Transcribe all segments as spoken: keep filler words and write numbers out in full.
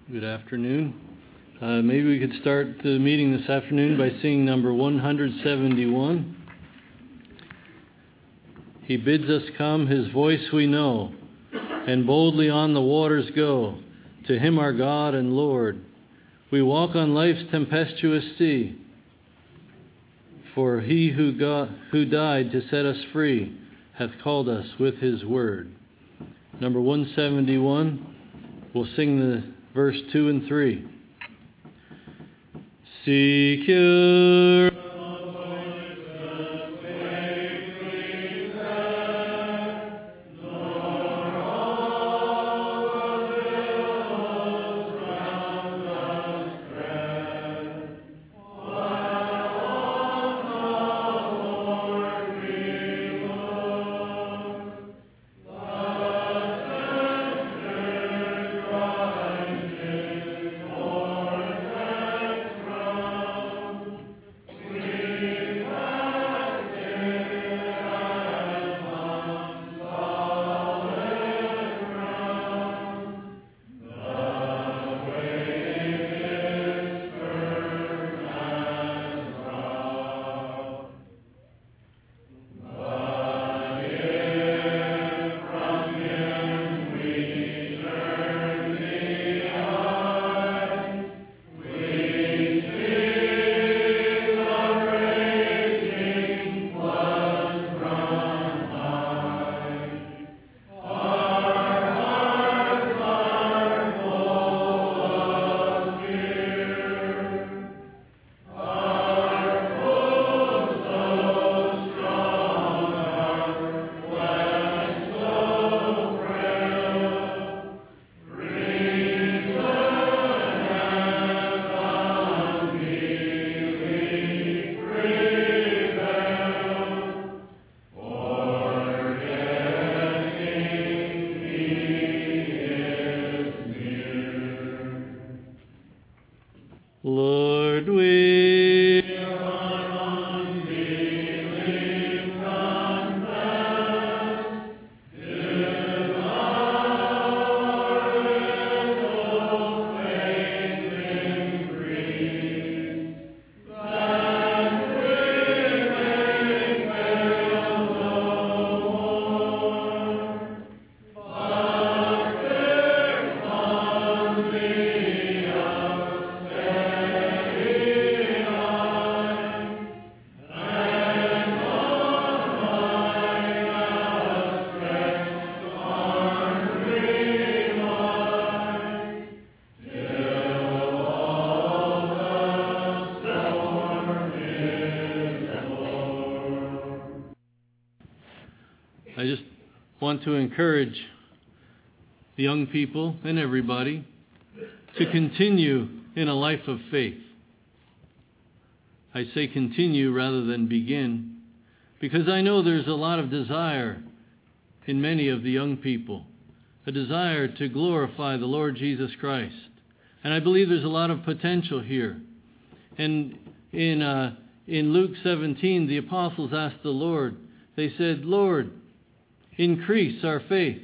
Good afternoon. Uh, maybe we could start the meeting this afternoon by singing number one seventy-one. He bids us come, his voice we know, and boldly on the waters go, to him our God and Lord. We walk on life's tempestuous sea, for he who, got, who died to set us free hath called us with his word. Number one seventy-one, we'll sing the verse two and three. Secure. Lord, we on thee confess, give our little faith increase, that we may fail no more, but fix on thee a I just want to encourage the young people and everybody to continue in a life of faith. I say continue rather than begin, because I know there's a lot of desire in many of the young people, a desire to glorify the Lord Jesus Christ. And I believe there's a lot of potential here. And in, uh, in Luke seventeen, the apostles asked the Lord, they said, Lord, increase our faith.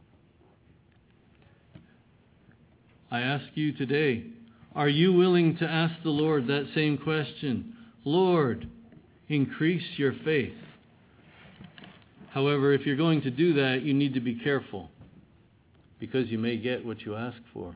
I ask you today, are you willing to ask the Lord that same question? Lord, increase your faith. However, if you're going to do that, you need to be careful, because you may get what you ask for.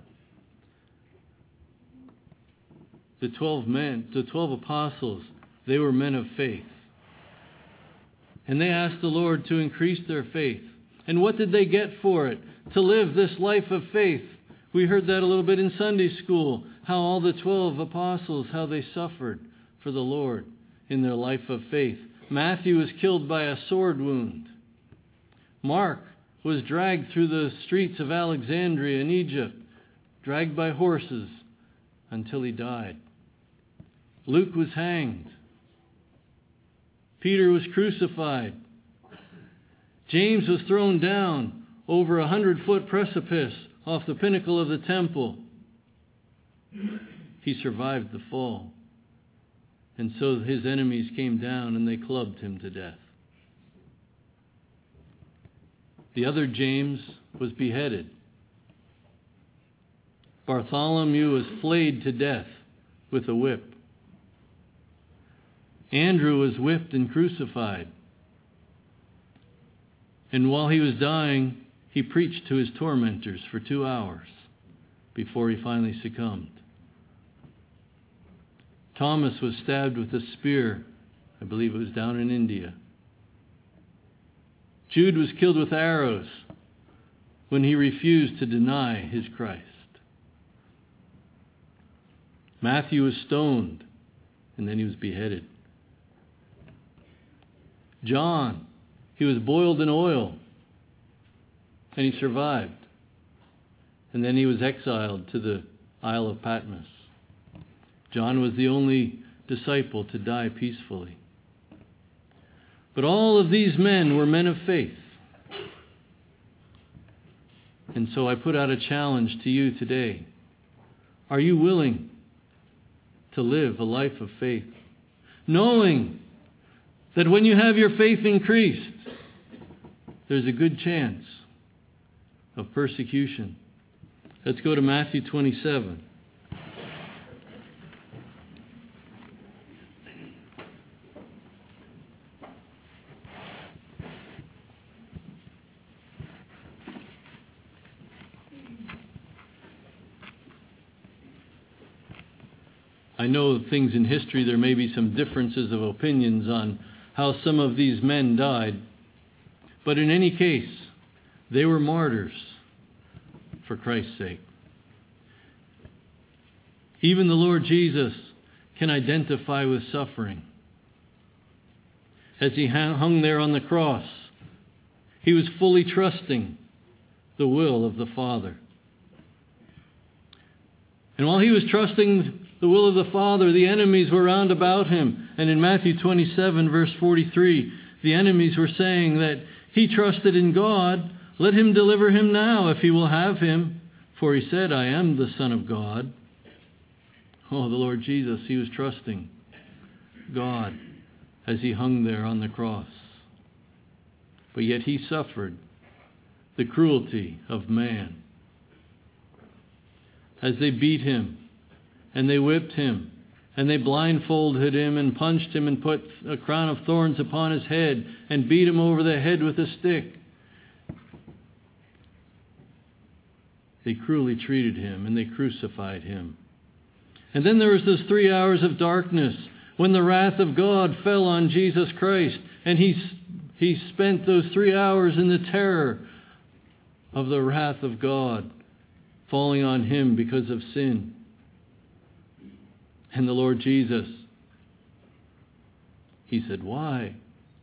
The twelve men, the twelve apostles, they were men of faith. And they asked the Lord to increase their faith. And what did they get for it? To live this life of faith. We heard that a little bit in Sunday school, how all the twelve apostles, how they suffered for the Lord in their life of faith. Matthew was killed by a sword wound. Mark was dragged through the streets of Alexandria in Egypt, dragged by horses until he died. Luke was hanged. Peter was crucified. James was thrown down over a hundred-foot precipice off the pinnacle of the temple. He survived the fall. And so his enemies came down and they clubbed him to death. The other James was beheaded. Bartholomew was flayed to death with a whip. Andrew was whipped and crucified. And while he was dying, he preached to his tormentors for two hours before he finally succumbed. Thomas was stabbed with a spear. I believe it was down in India. Jude was killed with arrows when he refused to deny his Christ. Matthew was stoned, and then he was beheaded. John, he was boiled in oil, and he survived. And then he was exiled to the Isle of Patmos. John was the only disciple to die peacefully. But all of these men were men of faith. And so I put out a challenge to you today. Are you willing to live a life of faith, knowing that when you have your faith increased, there's a good chance of persecution? Let's go to Matthew twenty-seven. I know things in history, there may be some differences of opinions on how some of these men died. But in any case, they were martyrs for Christ's sake. Even the Lord Jesus can identify with suffering. As he hung there on the cross, he was fully trusting the will of the Father. And while he was trusting the will of the Father, the enemies were round about him. And in Matthew twenty-seven, verse forty-three, the enemies were saying that he trusted in God. Let him deliver him now if he will have him. For he said, I am the Son of God. Oh, the Lord Jesus, he was trusting God as he hung there on the cross. But yet he suffered the cruelty of man. As they beat him, and they whipped him, and they blindfolded him, and punched him, and put a crown of thorns upon his head, and beat him over the head with a stick. They cruelly treated him, and they crucified him. And then there was those three hours of darkness, when the wrath of God fell on Jesus Christ, and he, he spent those three hours in the terror of the wrath of God falling on him because of sin. And the Lord Jesus, he said, why?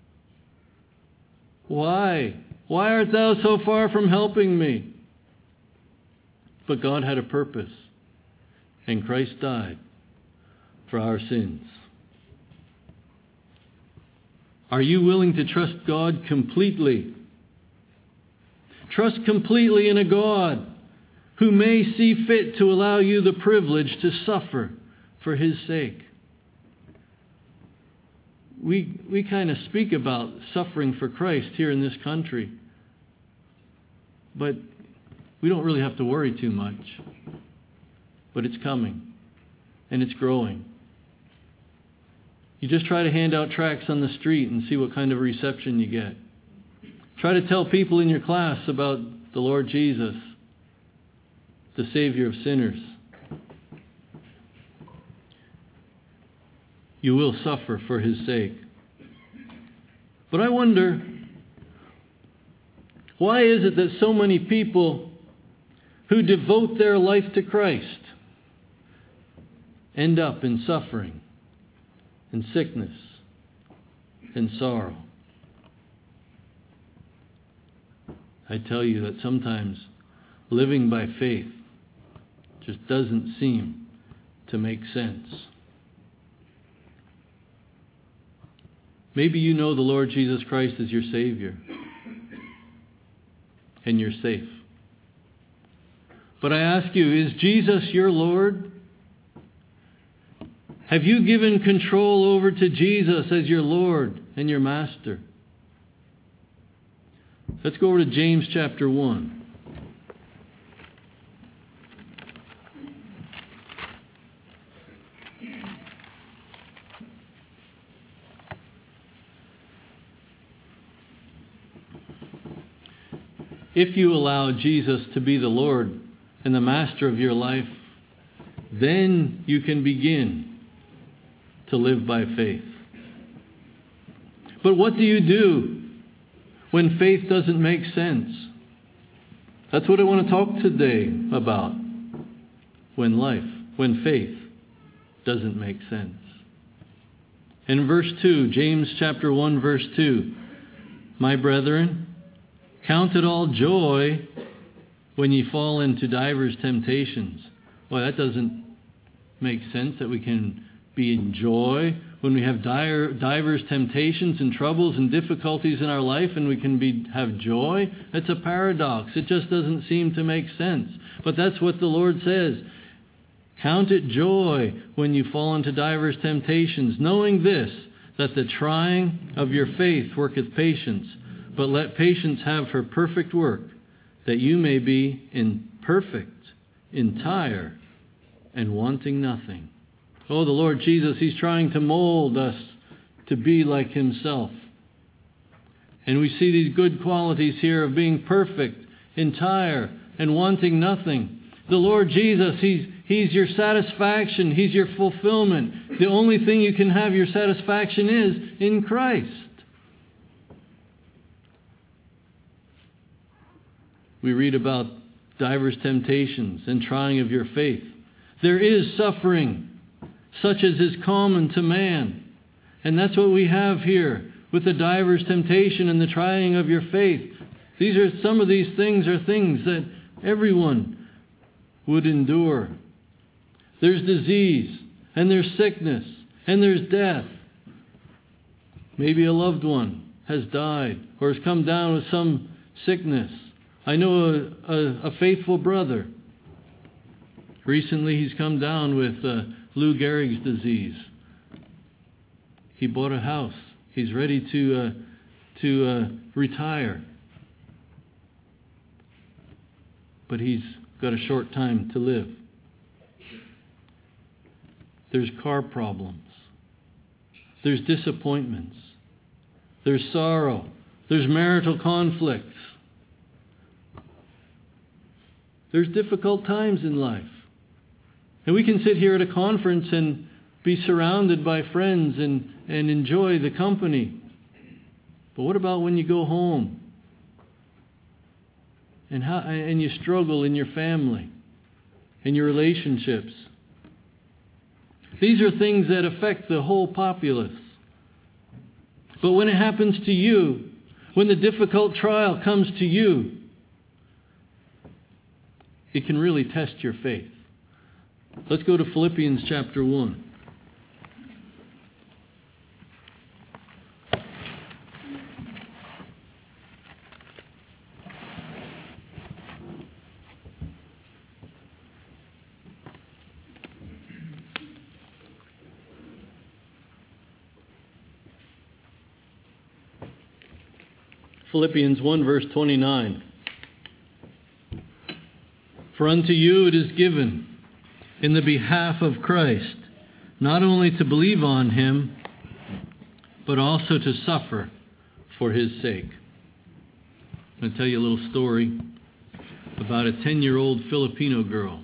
Why? Why art thou so far from helping me? But God had a purpose, and Christ died for our sins. Are you willing to trust God completely? Trust completely in a God who may see fit to allow you the privilege to suffer for his sake. We, we kind of speak about suffering for Christ here in this country, but we don't really have to worry too much. But it's coming, and it's growing. You just try to hand out tracts on the street and see what kind of reception you get. Try to tell people in your class about the Lord Jesus, the Savior of sinners. You will suffer for his sake. But I wonder, why is it that so many people who devote their life to Christ end up in suffering and sickness and sorrow? I tell you that sometimes living by faith just doesn't seem to make sense. Maybe you know the Lord Jesus Christ as your Savior, and you're safe. But I ask you, is Jesus your Lord? Have you given control over to Jesus as your Lord and your Master? Let's go over to James chapter one. if you allow Jesus to be the Lord and the master of your life, then you can begin to live by faith. But what do you do when faith doesn't make sense? That's what I want to talk today about. When life, when faith doesn't make sense. In verse two, James chapter one, verse two, my brethren, count it all joy when ye fall into divers temptations. Well, that doesn't make sense that we can be in joy when we have dire, divers temptations and troubles and difficulties in our life, and we can be have joy. It's a paradox. It just doesn't seem to make sense. But that's what the Lord says. Count it joy when you fall into divers temptations, knowing this, that the trying of your faith worketh patience. But let patience have her perfect work, that you may be in perfect, entire, and wanting nothing. Oh, the Lord Jesus, He's trying to mold us to be like Himself. And we see these good qualities here of being perfect, entire, and wanting nothing. The Lord Jesus, He's He's your satisfaction. He's your fulfillment. The only thing you can have your satisfaction is in Christ. We read about divers temptations and trying of your faith. There is suffering, such as is common to man. And that's what we have here with the divers temptation and the trying of your faith. These are some of these things are things that everyone would endure. There's disease, and there's sickness, and there's death. Maybe a loved one has died or has come down with some sickness. I know a, a, a faithful brother. Recently he's come down with uh, Lou Gehrig's disease. He bought a house. He's ready to, uh, to uh, retire. But he's got a short time to live. There's car problems. There's disappointments. There's sorrow. There's marital conflicts. There's difficult times in life. And we can sit here at a conference and be surrounded by friends and, and enjoy the company. But what about when you go home? And how and you struggle in your family, in your relationships? These are things that affect the whole populace. But when it happens to you, when the difficult trial comes to you, it can really test your faith. Let's go to Philippians chapter one. Philippians one verse twenty-nine. For unto you it is given in the behalf of Christ, not only to believe on Him, but also to suffer for His sake. I'm going to tell you a little story about a ten-year-old Filipino girl.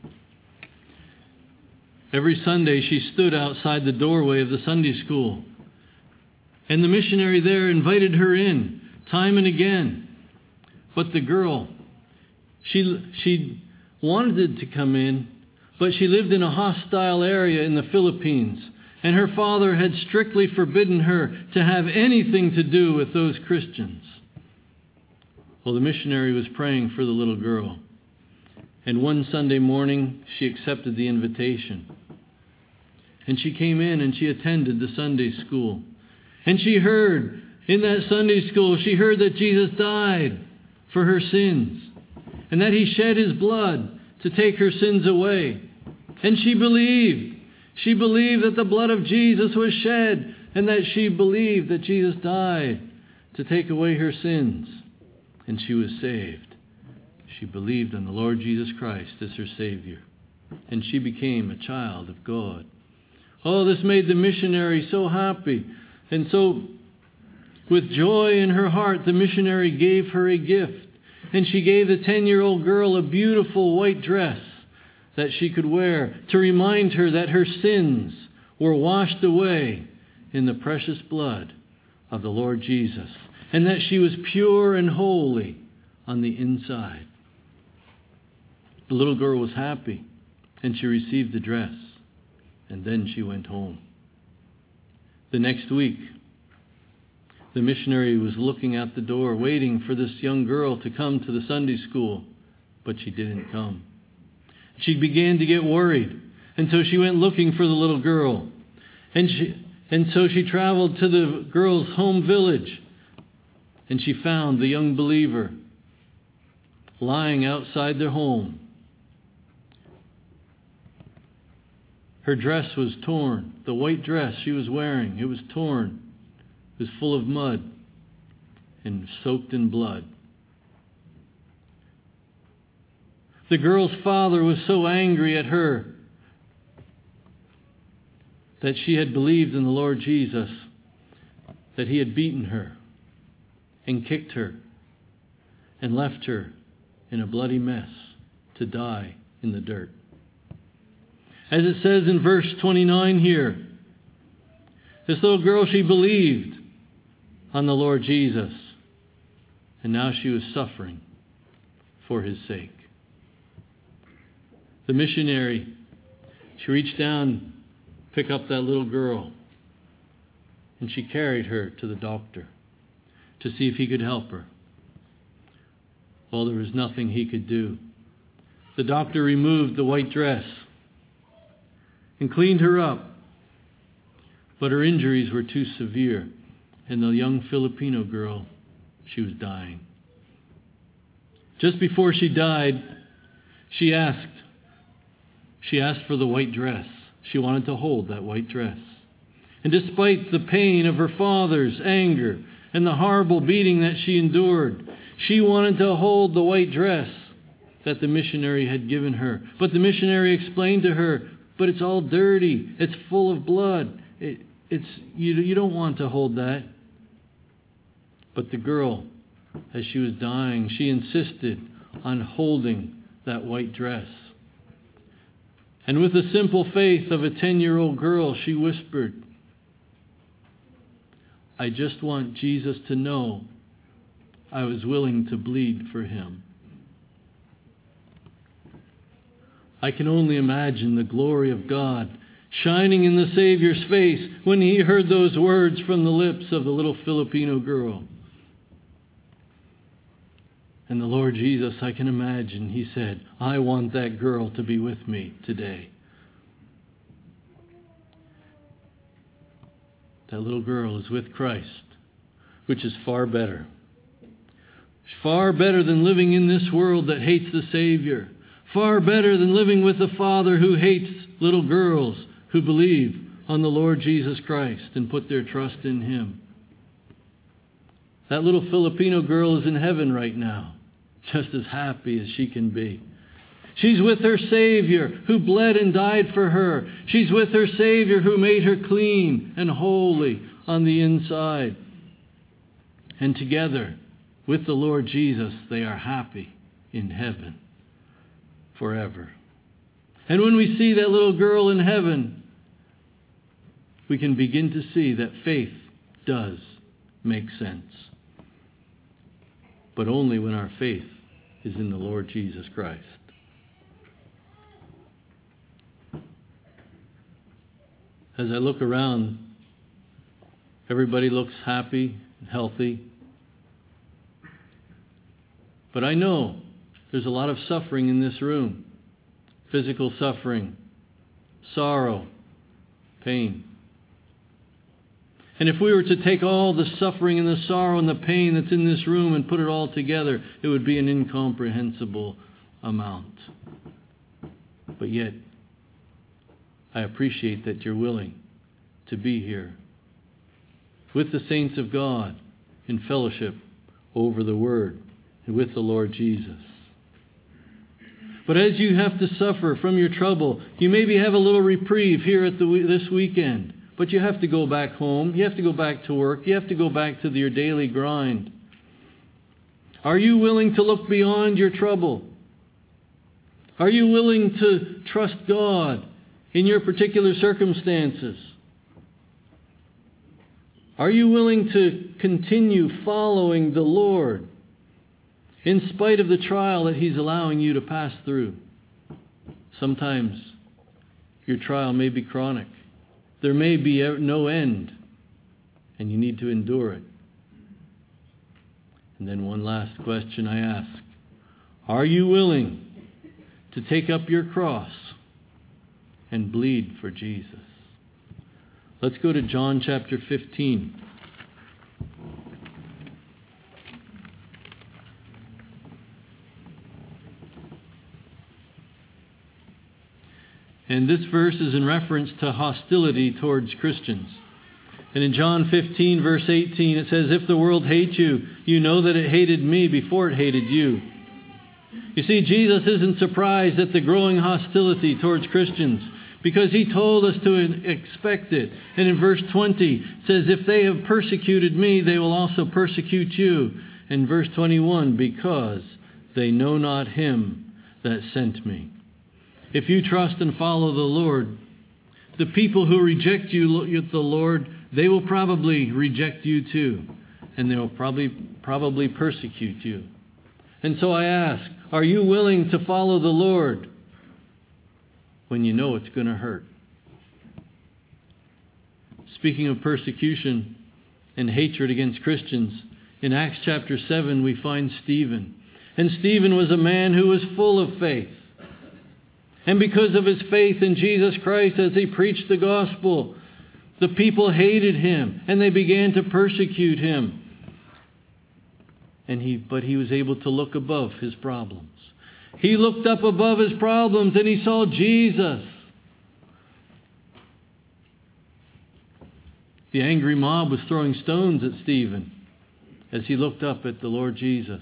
Every Sunday she stood outside the doorway of the Sunday school, and the missionary there invited her in time and again. But the girl, she she wanted to come in, but she lived in a hostile area in the Philippines, and her father had strictly forbidden her to have anything to do with those Christians. Well, the missionary was praying for the little girl, and one Sunday morning she accepted the invitation. And she came in and she attended the Sunday school. And she heard, in that Sunday school, she heard that Jesus died for her sins, and that He shed His blood to take her sins away. And she believed. She believed that the blood of Jesus was shed, and that she believed that Jesus died to take away her sins. And she was saved. She believed in the Lord Jesus Christ as her Savior. And she became a child of God. Oh, this made the missionary so happy. And so, with joy in her heart, the missionary gave her a gift. and she gave the ten-year-old girl a beautiful white dress that she could wear to remind her that her sins were washed away in the precious blood of the Lord Jesus, and that she was pure and holy on the inside. The little girl was happy, and she received the dress, and then she went home. The next week, the missionary was looking at the door, waiting for this young girl to come to the Sunday school, but she didn't come. She began to get worried, and so she went looking for the little girl. And she, and so she traveled to the girl's home village, and she found the young believer lying outside their home. Her dress was torn. The white dress she was wearing, it was torn. It was full of mud and soaked in blood. The girl's father was so angry at her that she had believed in the Lord Jesus, that he had beaten her and kicked her and left her in a bloody mess to die in the dirt. As it says in verse twenty-nine here, this little girl, she believed on the Lord Jesus, and now she was suffering for his sake. The missionary, she reached down, picked up that little girl, and she carried her to the doctor to see if he could help her. Well, there was nothing he could do. The doctor removed the white dress and cleaned her up, but her injuries were too severe, and the young Filipino girl, she was dying. Just before she died, she asked, she asked for the white dress. She wanted to hold that white dress. And despite the pain of her father's anger and the horrible beating that she endured, she wanted to hold the white dress that the missionary had given her. But the missionary explained to her, but it's all dirty. It's full of blood. It, it's you, you don't want to hold that. But the girl, as she was dying, she insisted on holding that white dress. And with the simple faith of a ten-year-old girl, she whispered, I just want Jesus to know I was willing to bleed for him. I can only imagine the glory of God shining in the Savior's face when he heard those words from the lips of the little Filipino girl. And the Lord Jesus, I can imagine, he said, I want that girl to be with me today. That little girl is with Christ, which is far better. Far better than living in this world that hates the Savior. Far better than living with a father who hates little girls who believe on the Lord Jesus Christ and put their trust in him. That little Filipino girl is in heaven right now, just as happy as she can be. She's with her Savior who bled and died for her. She's with her Savior who made her clean and holy on the inside. And together with the Lord Jesus, they are happy in heaven forever. And when we see that little girl in heaven, we can begin to see that faith does make sense. But only when our faith is in the Lord Jesus Christ. As I look around, everybody looks happy and healthy. But I know there's a lot of suffering in this room. Physical suffering, sorrow, pain. And if we were to take all the suffering and the sorrow and the pain that's in this room and put it all together, it would be an incomprehensible amount. But yet, I appreciate that you're willing to be here with the saints of God in fellowship over the Word and with the Lord Jesus. But as you have to suffer from your trouble, you maybe have a little reprieve here at the this weekend. But you have to go back home. You have to go back to work. You have to go back to your daily grind. Are you willing to look beyond your trouble? Are you willing to trust God in your particular circumstances? Are you willing to continue following the Lord in spite of the trial that He's allowing you to pass through? Sometimes your trial may be chronic. There may be no end, and you need to endure it. And then one last question I ask. Are you willing to take up your cross and bleed for Jesus? Let's go to John chapter fifteen. And this verse is in reference to hostility towards Christians. And in John fifteen, verse eighteen, it says, "If the world hates you, you know that it hated me before it hated you." You see, Jesus isn't surprised at the growing hostility towards Christians because He told us to expect it. And in verse twenty, it says, "If they have persecuted me, they will also persecute you." And verse twenty-one, "Because they know not Him that sent me." If you trust and follow the Lord, the people who reject you, the Lord, they will probably reject you too. And they will probably, probably persecute you. And so I ask, are you willing to follow the Lord when you know it's going to hurt? Speaking of persecution and hatred against Christians, in Acts chapter seven we find Stephen. And Stephen was a man who was full of faith. And because of his faith in Jesus Christ as he preached the gospel, the people hated him and they began to persecute him. And he, but he was able to look above his problems. He looked up above his problems and he saw Jesus. The angry mob was throwing stones at Stephen as he looked up at the Lord Jesus.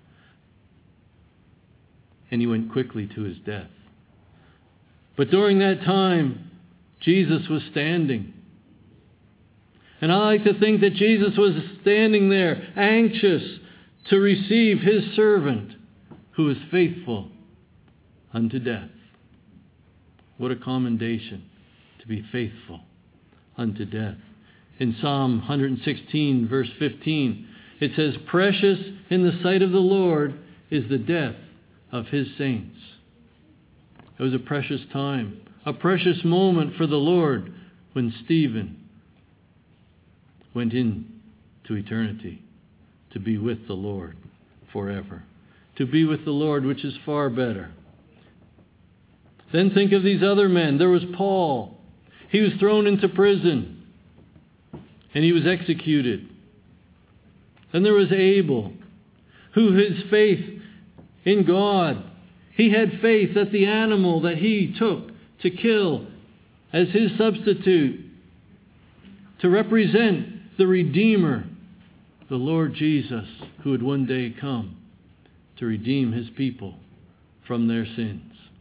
And he went quickly to his death. But during that time, Jesus was standing. And I like to think that Jesus was standing there, anxious to receive His servant who is faithful unto death. What a commendation to be faithful unto death. In Psalm one sixteen, verse fifteen, it says, "Precious in the sight of the Lord is the death of His saints." It was a precious time, a precious moment for the Lord when Stephen went into eternity to be with the Lord forever. To be with the Lord, which is far better. Then think of these other men. There was Paul. He was thrown into prison and he was executed. Then there was Abel, who his faith in God, he had faith that the animal that he took to kill as his substitute, to represent the Redeemer, the Lord Jesus, who would one day come to redeem His people from their sins.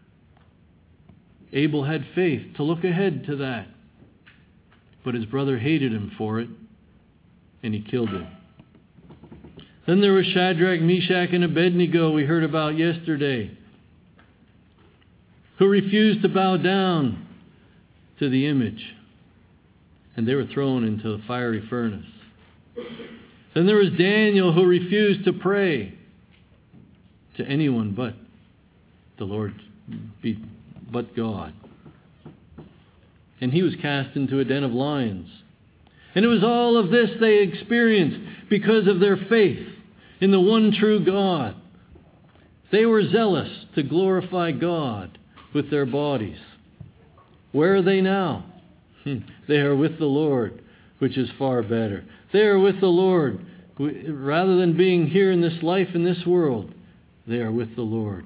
Abel had faith to look ahead to that. But his brother hated him for it, and he killed him. Then there was Shadrach, Meshach, and Abednego we heard about yesterday, who refused to bow down to the image. And they were thrown into the fiery furnace. Then there was Daniel, who refused to pray to anyone but the Lord, but God. And he was cast into a den of lions. And it was all of this they experienced because of their faith in the one true God. They were zealous to glorify God with their bodies. Where are they now? They are with the Lord, which is far better. They are with the Lord. Rather than being here in this life, in this world, they are with the Lord.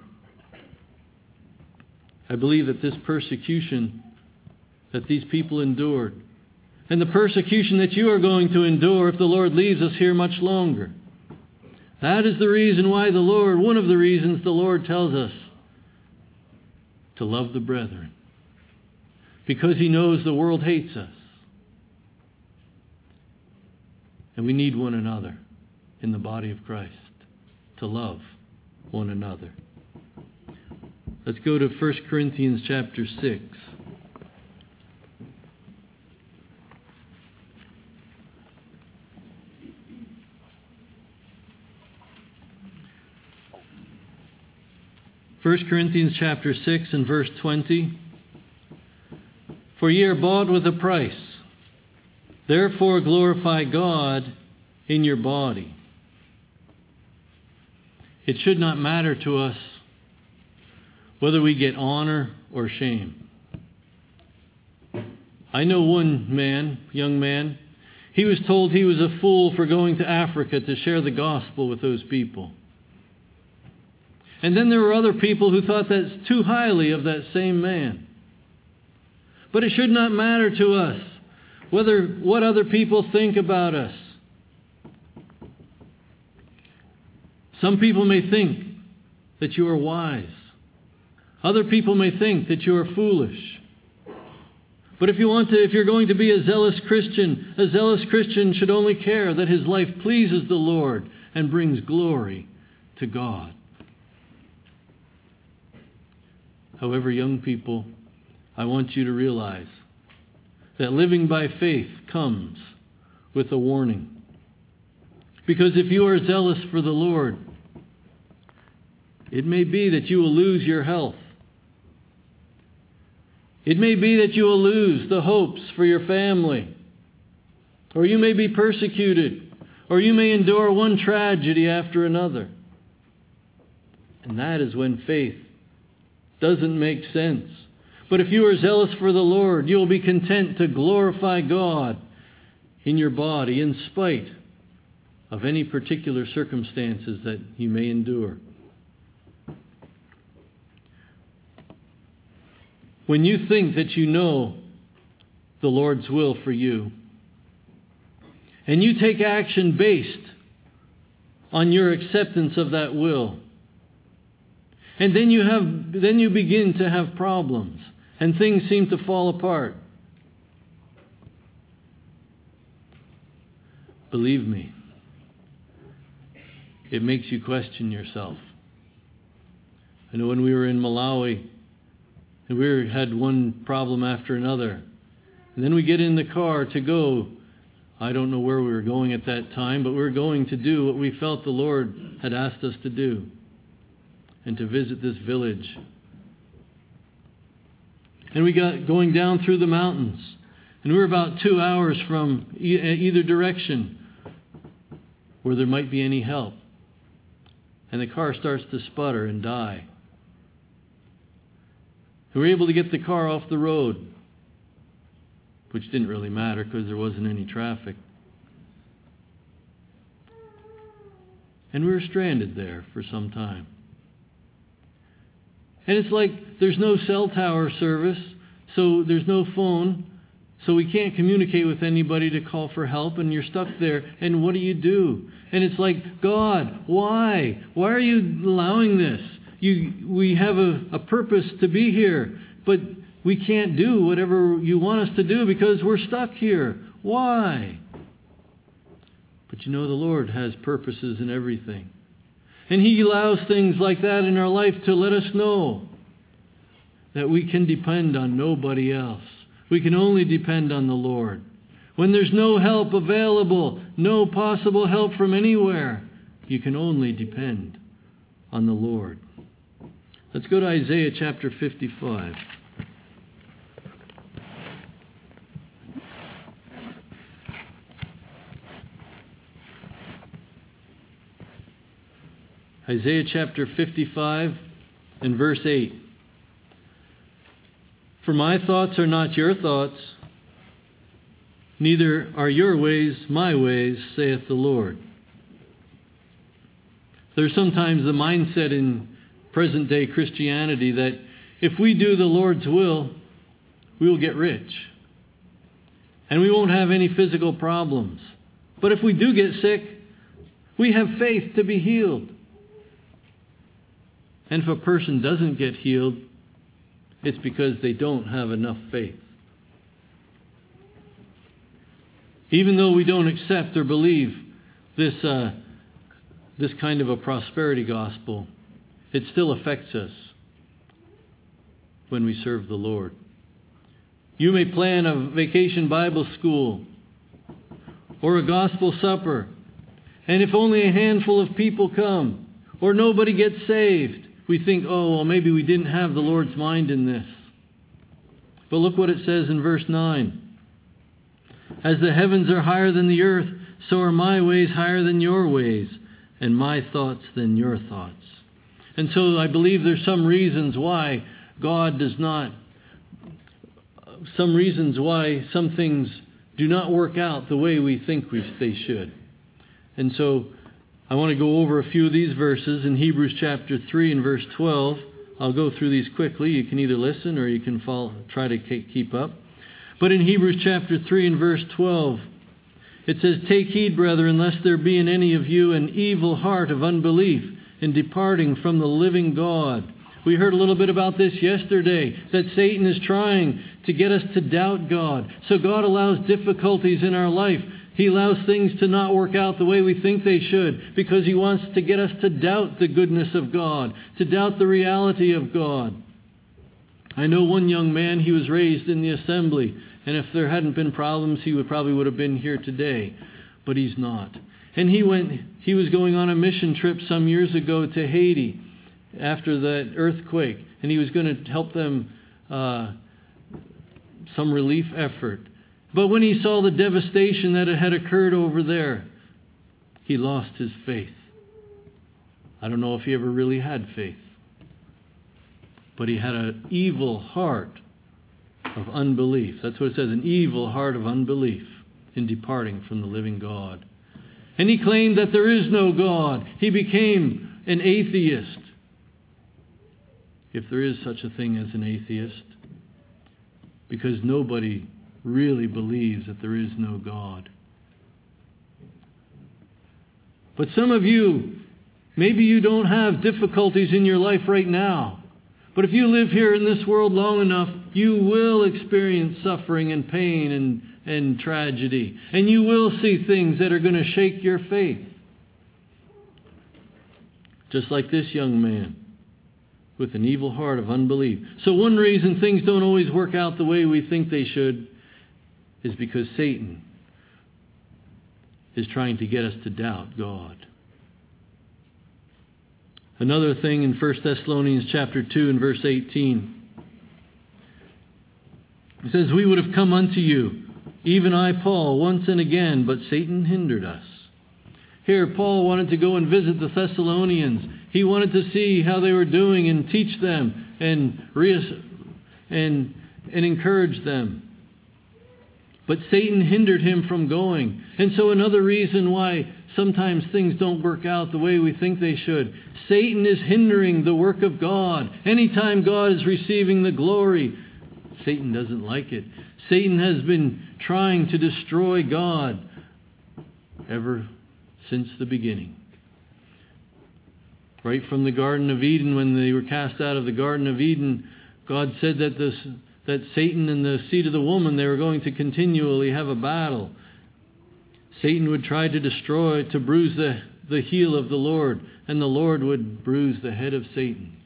I believe that this persecution that these people endured, and the persecution that you are going to endure if the Lord leaves us here much longer, that is the reason why the Lord, one of the reasons the Lord tells us to love the brethren. Because He knows the world hates us. And we need one another in the body of Christ. to love one another. Let's go to First Corinthians chapter six. First Corinthians chapter six and verse twenty. For ye are bought with a price. Therefore glorify God in your body. It should not matter to us whether we get honor or shame. I know one man, young man, he was told he was a fool for going to Africa to share the gospel with those people. And then there were other people who thought that's too highly of that same man. But it should not matter to us whether what other people think about us. Some people may think that you are wise. Other people may think that you are foolish. But if you want to, if you're going to be a zealous Christian, a zealous Christian should only care that his life pleases the Lord and brings glory to God. However, young people, I want you to realize that living by faith comes with a warning. Because if you are zealous for the Lord, it may be that you will lose your health. It may be that you will lose the hopes for your family. Or you may be persecuted. Or you may endure one tragedy after another. And that is when faith doesn't make sense. But if you are zealous for the Lord, you will be content to glorify God in your body in spite of any particular circumstances that you may endure. When you think that you know the Lord's will for you, and you take action based on your acceptance of that will, and then you have then you begin to have problems, and things seem to fall apart. Believe me, it makes you question yourself. I know when we were in Malawi, and we were, had one problem after another, and then we get in the car to go. I don't know where we were going at that time, but we were going to do what we felt the Lord had asked us to do, and to visit this village. And we got going down through the mountains, and we were about two hours from e- either direction where there might be any help. And the car starts to sputter and die. And we were able to get the car off the road, which didn't really matter because there wasn't any traffic. And we were stranded there for some time. And it's like there's no cell tower service, so there's no phone, so we can't communicate with anybody to call for help, and you're stuck there, and what do you do? And it's like, God, why? Why are you allowing this? You, we have a, a purpose to be here, but we can't do whatever you want us to do because we're stuck here. Why? But you know, the Lord has purposes in everything. And He allows things like that in our life to let us know that we can depend on nobody else. We can only depend on the Lord. When there's no help available, no possible help from anywhere, you can only depend on the Lord. Let's go to Isaiah chapter fifty-five. Isaiah chapter fifty-five and verse eight. For my thoughts are not your thoughts, neither are your ways my ways, saith the Lord. There's sometimes the mindset in present day Christianity that if we do the Lord's will, we will get rich. And we won't have any physical problems. But if we do get sick, we have faith to be healed. And if a person doesn't get healed, it's because they don't have enough faith. Even though we don't accept or believe this uh, this kind of a prosperity gospel, it still affects us when we serve the Lord. You may plan a vacation Bible school or a gospel supper, and if only a handful of people come or nobody gets saved, we think, oh, well, maybe we didn't have the Lord's mind in this. But look what it says in verse nine. As the heavens are higher than the earth, so are my ways higher than your ways, and my thoughts than your thoughts. And so I believe there's some reasons why God does not, some reasons why some things do not work out the way we think we, they should. And so I want to go over a few of these verses in Hebrews chapter three and verse twelve. I'll go through these quickly. You can either listen or you can follow, try to keep up. But in Hebrews chapter three and verse twelve, it says, "Take heed, brethren, lest there be in any of you an evil heart of unbelief in departing from the living God." We heard a little bit about this yesterday, that Satan is trying to get us to doubt God. So God allows difficulties in our life. He allows things to not work out the way we think they should, because He wants to get us to doubt the goodness of God, to doubt the reality of God. I know one young man, he was raised in the assembly, and if there hadn't been problems, he would probably would have been here today, but he's not. And he went, he was going on a mission trip some years ago to Haiti after that earthquake, and he was going to help them uh, some relief effort. But when he saw the devastation that had occurred over there, he lost his faith. I don't know if he ever really had faith, but he had an evil heart of unbelief. That's what it says, an evil heart of unbelief in departing from the living God. And he claimed that there is no God. He became an atheist. If there is such a thing as an atheist, because nobody really believes that there is no God. But some of you, maybe you don't have difficulties in your life right now. But if you live here in this world long enough, you will experience suffering and pain and, and tragedy. And you will see things that are going to shake your faith. Just like this young man with an evil heart of unbelief. So one reason things don't always work out the way we think they should is because Satan is trying to get us to doubt God. Another thing in First Thessalonians chapter two and verse eighteen. It says, "We would have come unto you, even I, Paul, once and again, but Satan hindered us." Here, Paul wanted to go and visit the Thessalonians. He wanted to see how they were doing and teach them and reass- and and encourage them. But Satan hindered him from going. And so another reason why sometimes things don't work out the way we think they should. Satan is hindering the work of God. Anytime God is receiving the glory, Satan doesn't like it. Satan has been trying to destroy God ever since the beginning. Right from the Garden of Eden, when they were cast out of the Garden of Eden, God said that this that Satan and the seed of the woman, they were going to continually have a battle. Satan would try to destroy, to bruise the, the heel of the Lord, and the Lord would bruise the head of Satan.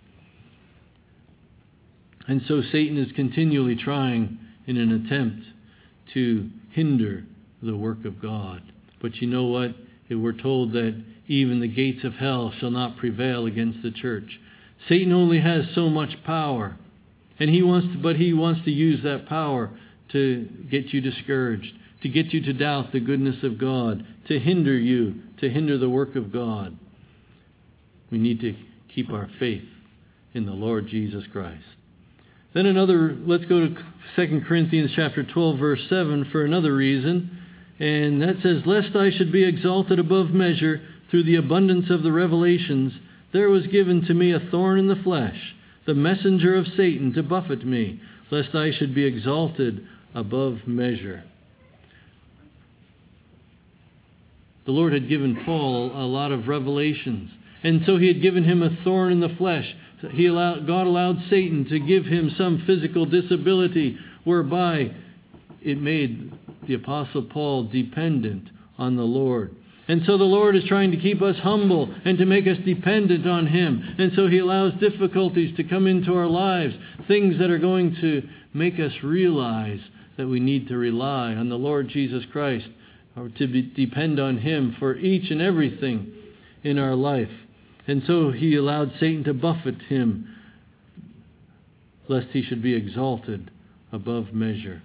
And so Satan is continually trying in an attempt to hinder the work of God. But you know what? We're told that even the gates of hell shall not prevail against the church. Satan only has so much power. And he wants to, but he wants to use that power to get you discouraged, to get you to doubt the goodness of God, to hinder you, to hinder the work of God. We need to keep our faith in the Lord Jesus Christ. Then another, let's go to Second Corinthians chapter twelve, verse seven for another reason. And that says, "Lest I should be exalted above measure through the abundance of the revelations, there was given to me a thorn in the flesh, the messenger of Satan, to buffet me, lest I should be exalted above measure." The Lord had given Paul a lot of revelations, and so He had given him a thorn in the flesh. He allowed, God allowed Satan to give him some physical disability, whereby it made the Apostle Paul dependent on the Lord. And so the Lord is trying to keep us humble and to make us dependent on Him. And so He allows difficulties to come into our lives, things that are going to make us realize that we need to rely on the Lord Jesus Christ, or to be, depend on Him for each and everything in our life. And so He allowed Satan to buffet him, lest he should be exalted above measure.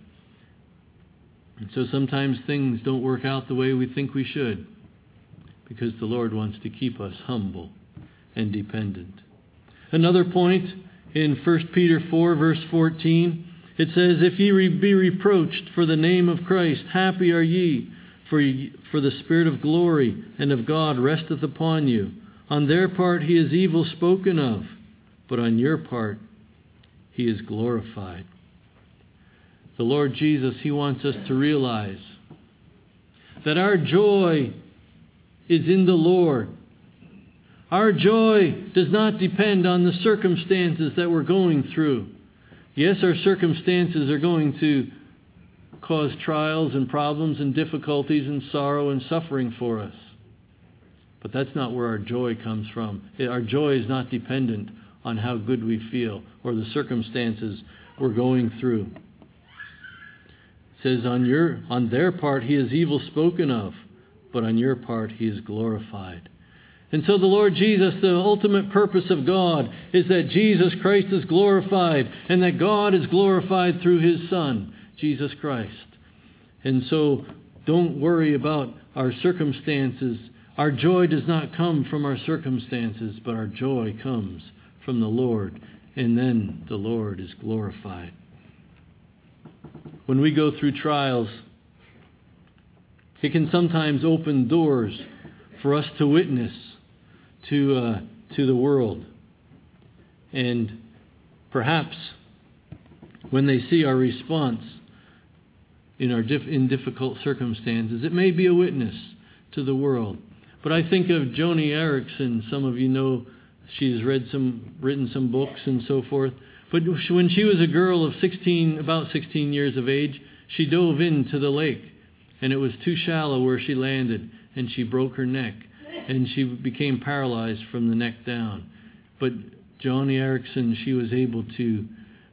And so sometimes things don't work out the way we think we should, because the Lord wants to keep us humble and dependent. Another point in First Peter four, verse fourteen, it says, "If ye re- be reproached for the name of Christ, happy are ye, for, ye, for the Spirit of glory and of God resteth upon you. On their part He is evil spoken of, but on your part He is glorified." The Lord Jesus, He wants us to realize that our joy is in the Lord. Our joy does not depend on the circumstances that we're going through. Yes, our circumstances are going to cause trials and problems and difficulties and sorrow and suffering for us. But that's not where our joy comes from. Our joy is not dependent on how good we feel or the circumstances we're going through. It says, on your, on their part He is evil spoken of, but on your part He is glorified. And so the Lord Jesus, the ultimate purpose of God is that Jesus Christ is glorified and that God is glorified through His Son, Jesus Christ. And so don't worry about our circumstances. Our joy does not come from our circumstances, but our joy comes from the Lord, and then the Lord is glorified. When we go through trials, it can sometimes open doors for us to witness to uh, to the world. And perhaps when they see our response in our dif- in difficult circumstances, it may be a witness to the world. But I think of Joni Eareckson. Some of you know she's read some, written some books and so forth. But when she was a girl of sixteen, about sixteen years of age, she dove into the lake. And it was too shallow where she landed, and she broke her neck, and she became paralyzed from the neck down. But Joni Eareckson, she was able to,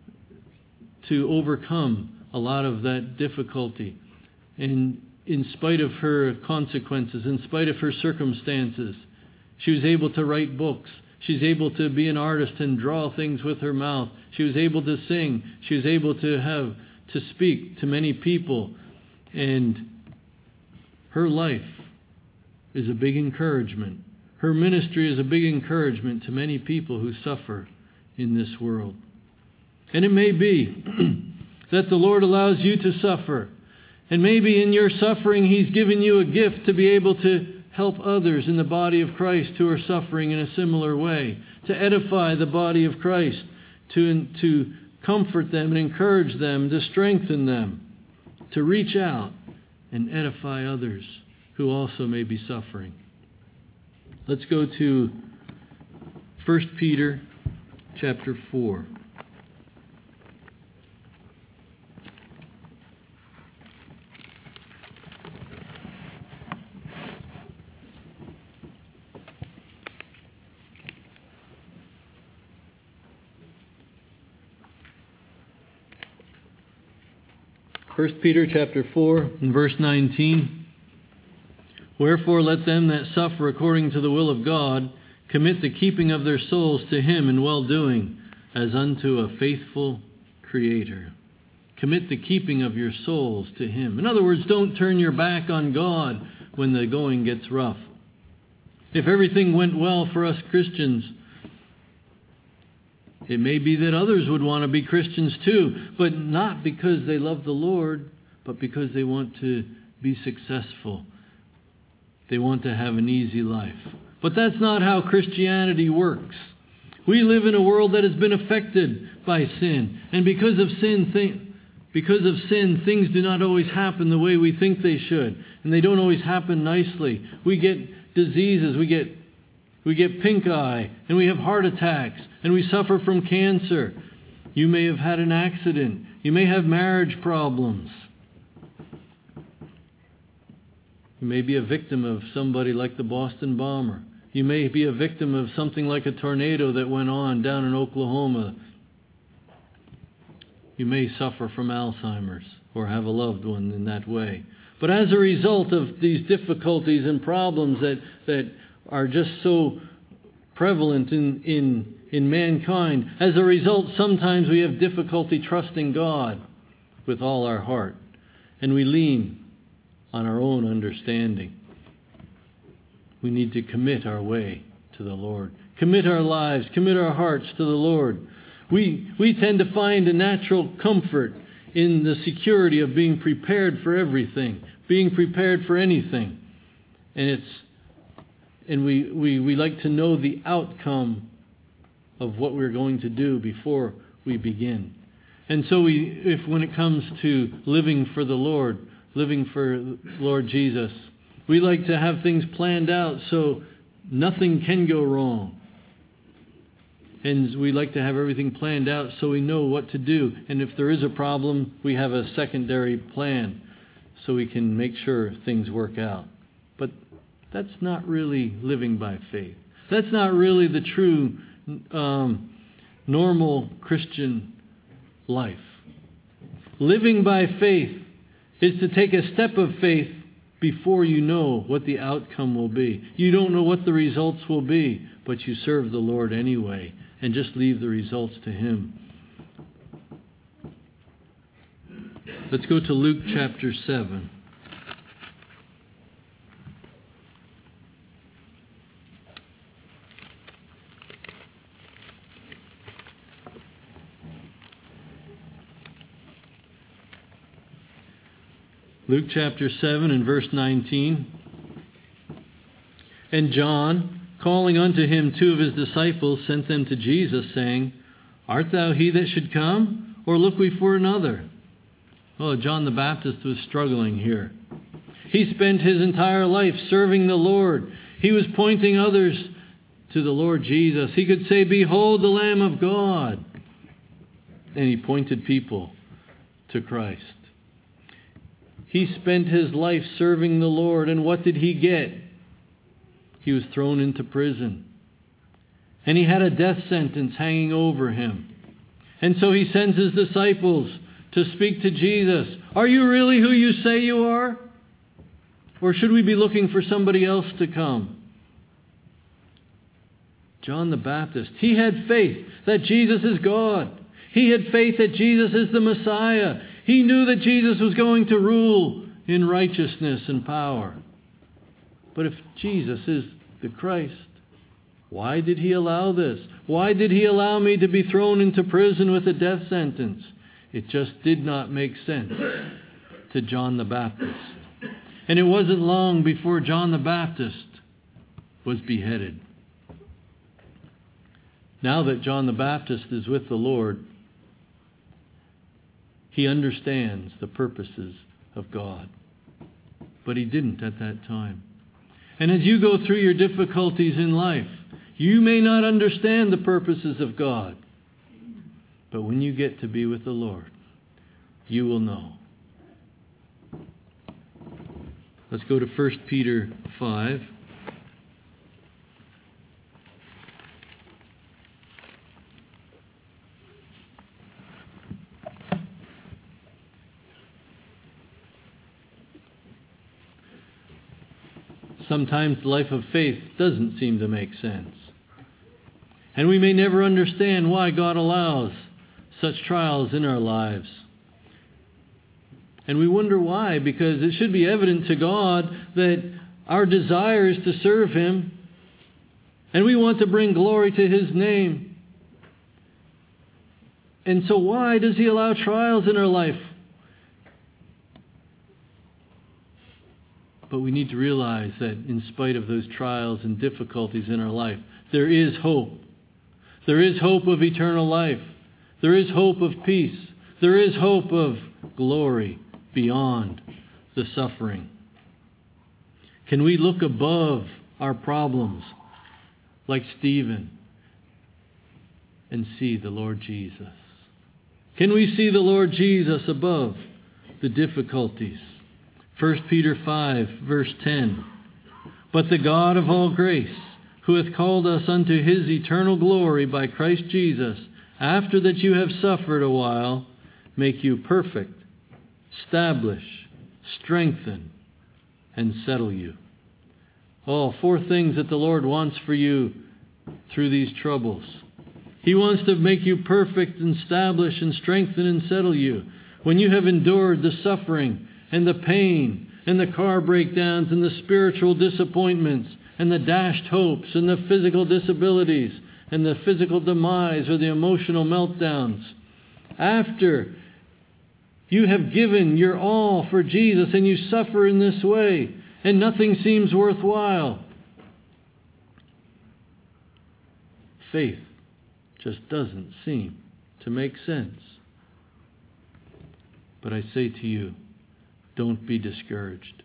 to overcome a lot of that difficulty. And in spite of her consequences, in spite of her circumstances, she was able to write books. She's able to be an artist and draw things with her mouth. She was able to sing. She was able to have to speak to many people. And her life is a big encouragement. Her ministry is a big encouragement to many people who suffer in this world. And it may be that the Lord allows you to suffer. And maybe in your suffering He's given you a gift to be able to help others in the body of Christ who are suffering in a similar way, to edify the body of Christ, to, to comfort them and encourage them, to strengthen them, to reach out and edify others who also may be suffering. Let's go to First Peter chapter four. First Peter chapter four and verse nineteen. Wherefore let them that suffer according to the will of God commit the keeping of their souls to Him in well-doing, as unto a faithful Creator. Commit the keeping of your souls to Him. In other words, don't turn your back on God when the going gets rough. If everything went well for us Christians, it may be that others would want to be Christians too, but not because they love the Lord, but because they want to be successful. They want to have an easy life. But that's not how Christianity works. We live in a world that has been affected by sin. And because of sin, th- because of sin, things do not always happen the way we think they should. And they don't always happen nicely. We get diseases, we get We get pink eye, and we have heart attacks, and we suffer from cancer. You may have had an accident. You may have marriage problems. You may be a victim of somebody like the Boston bomber. You may be a victim of something like a tornado that went on down in Oklahoma. You may suffer from Alzheimer's or have a loved one in that way. But as a result of these difficulties and problems that, that are just so prevalent in, in, in mankind, as a result, sometimes we have difficulty trusting God with all our heart. And we lean on our own understanding. We need to commit our way to the Lord. Commit our lives, commit our hearts to the Lord. We, we tend to find a natural comfort in the security of being prepared for everything, being prepared for anything. And it's and we, we, we like to know the outcome of what we're going to do before we begin. And so we, if when it comes to living for the Lord, living for Lord Jesus, we like to have things planned out so nothing can go wrong. And we like to have everything planned out so we know what to do. And if there is a problem, we have a secondary plan so we can make sure things work out. But that's not really living by faith. That's not really the true um, normal Christian life. Living by faith is to take a step of faith before you know what the outcome will be. You don't know what the results will be, but you serve the Lord anyway. And just leave the results to Him. Let's go to Luke chapter seven. Luke chapter seven and verse nineteen. And John, calling unto him two of his disciples, sent them to Jesus, saying, Art thou he that should come, or look we for another? Oh, John the Baptist was struggling here. He spent his entire life serving the Lord. He was pointing others to the Lord Jesus. He could say, Behold the Lamb of God. And he pointed people to Christ. He spent his life serving the Lord, and what did he get? He was thrown into prison. And he had a death sentence hanging over him. And so he sends his disciples to speak to Jesus. Are you really who you say you are? Or should we be looking for somebody else to come? John the Baptist, he had faith that Jesus is God. He had faith that Jesus is the Messiah. He knew that Jesus was going to rule in righteousness and power. But if Jesus is the Christ, why did He allow this? Why did He allow me to be thrown into prison with a death sentence? It just did not make sense to John the Baptist. And it wasn't long before John the Baptist was beheaded. Now that John the Baptist is with the Lord, he understands the purposes of God. But he didn't at that time. And as you go through your difficulties in life, you may not understand the purposes of God. But when you get to be with the Lord, you will know. Let's go to First Peter five. Sometimes the life of faith doesn't seem to make sense. And we may never understand why God allows such trials in our lives. And we wonder why, because it should be evident to God that our desire is to serve Him, and we want to bring glory to His name. And so why does He allow trials in our life? But we need to realize that in spite of those trials and difficulties in our life, there is hope. There is hope of eternal life. There is hope of peace. There is hope of glory beyond the suffering. Can we look above our problems like Stephen and see the Lord Jesus? Can we see the Lord Jesus above the difficulties? First Peter five, verse ten. But the God of all grace, who hath called us unto his eternal glory by Christ Jesus, after that you have suffered a while, make you perfect, establish, strengthen, and settle you. Oh, four things that the Lord wants for you through these troubles. He wants to make you perfect and establish and strengthen and settle you. When you have endured the suffering and the pain and the car breakdowns and the spiritual disappointments and the dashed hopes and the physical disabilities and the physical demise or the emotional meltdowns, after you have given your all for Jesus and you suffer in this way and nothing seems worthwhile, faith just doesn't seem to make sense. But I say to you, don't be discouraged.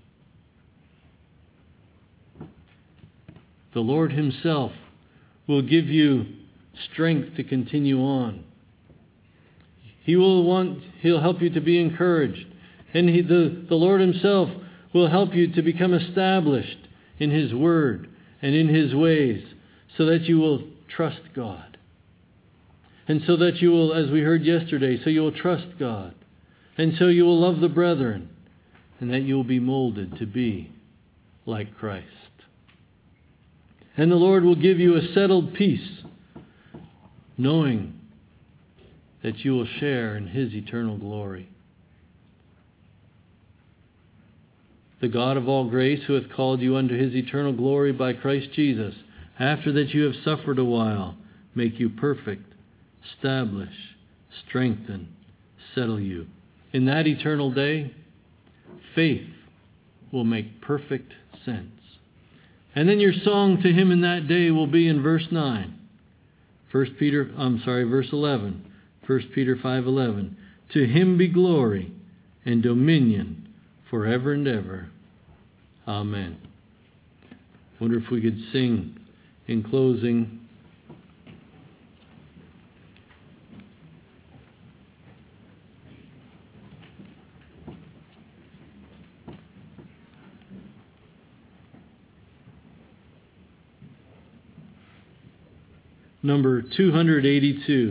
The Lord himself will give you strength to continue on. He will want, he'll help you to be encouraged. And he, the, the Lord himself will help you to become established in his word and in his ways, so that you will trust God. And so that you will, as we heard yesterday, so you will trust God. And so you will love the brethren. And that you will be molded to be like Christ. And the Lord will give you a settled peace, knowing that you will share in his eternal glory. The God of all grace, who hath called you unto his eternal glory by Christ Jesus, after that you have suffered a while, make you perfect, establish, strengthen, settle you. In that eternal day, faith will make perfect sense. And then your song to him in that day will be in verse nine. First Peter, I'm sorry, verse eleven. First Peter five eleven. To him be glory and dominion forever and ever. Amen. Wonder if we could sing in closing. Number two hundred eighty-two.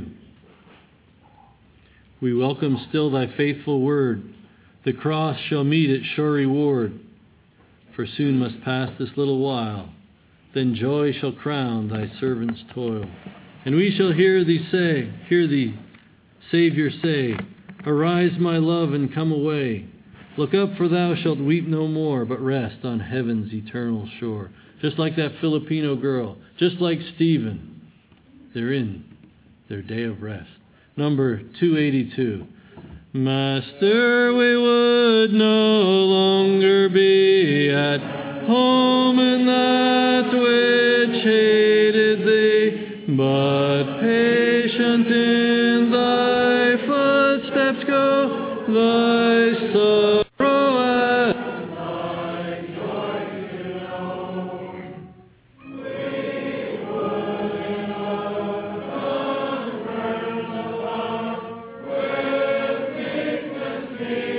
We welcome still thy faithful word. The cross shall meet its sure reward. For soon must pass this little while. Then joy shall crown thy servant's toil. And we shall hear thee say, hear thee, Savior, say, arise, my love, and come away. Look up, for thou shalt weep no more, but rest on heaven's eternal shore. Just like that Filipino girl, just like Stephen. They're in their day of rest. Number two eighty-two. Master, we would no longer be at home in that which hated thee, but patient in thy footsteps go, thy sorrow at me.